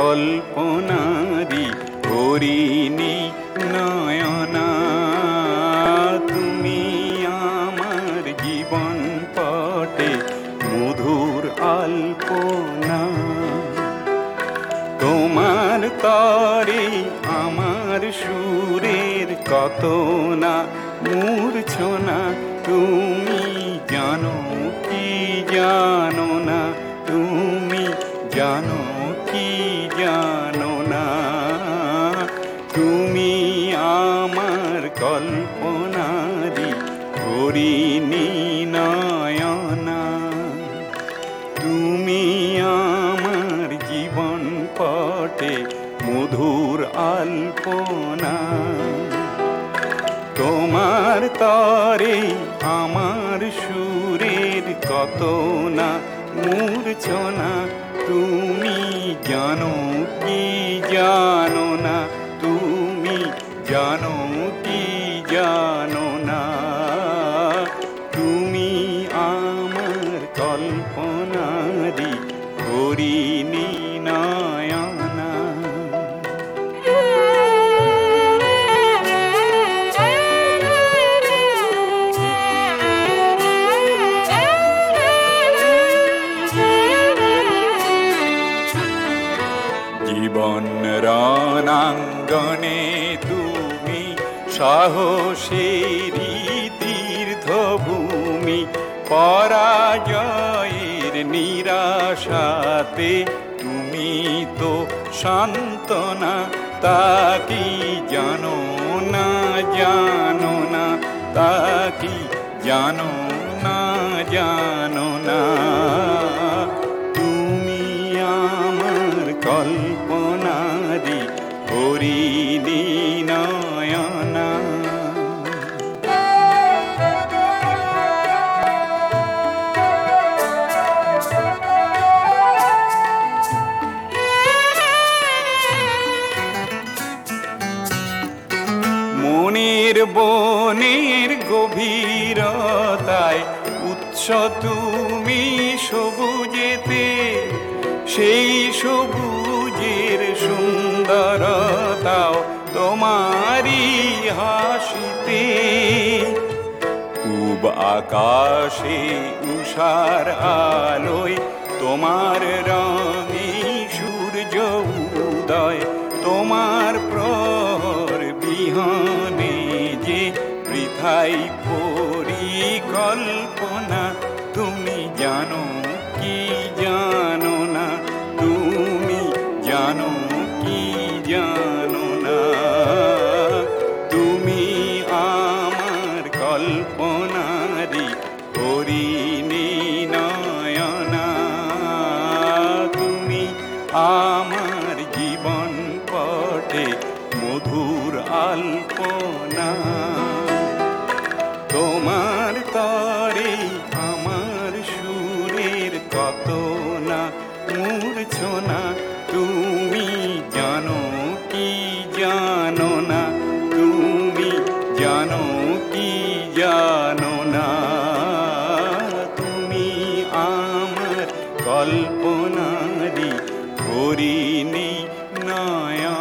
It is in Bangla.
কল্পনারি হরিণী নয়না। তুমি আমার জীবন পটে মধুর আলপনা। তোমার তরে আমার সুরের কত না মূর্ছনা। তুমি জানো কি জানো না, তুমি জানো কি জানো না। তুমি আমার কল্পনারি হরিণী নয়না। তুমি আমার জীবন পটে মধুর আলপনা। তোমার তরে আমার সুরের কত না মূর্ছনা। তুমি জানো কি জানো না, তুমি জানো কি জানো না। তুমি আমার কল্পনারি হরিণী নয়না। জীবন রণাঙ্গনে তুমি সাহসেরই তীর্থভূমি। পরাজয়ের নিরাশাতে তুমি তো সান্ত্বনা। তা কি জানো না জানো না, তা কি জানো না জানো না। তুমি আমার কল্পনারি হরিণী নয়না। মনের বনের গভীরতায় উৎস তুমি সবুজেতে। সেই সবুজের সুন্দরতাও তোমারই হাসিতে। পূব আকাশে উষার আলোয় তোমার রঙে সূর্য উদয়। তোমার প্রহর বিহনে যে বৃথাই পরিকল্পনা। তুমি জানো কি জানো না, তুমি জানো কি জানো না। তুমি আমার কল্পনারি হরিণী নয়না। তুমি আমার জীবন পটে মধুর আলপনা। তোমার তরে আমার সুরের কত না মূর্ছনা। তুমি জানো কি জানো না, তুমি জানো কি জানো না। তুমি আমার কল্পনারি হরিণী নয়না।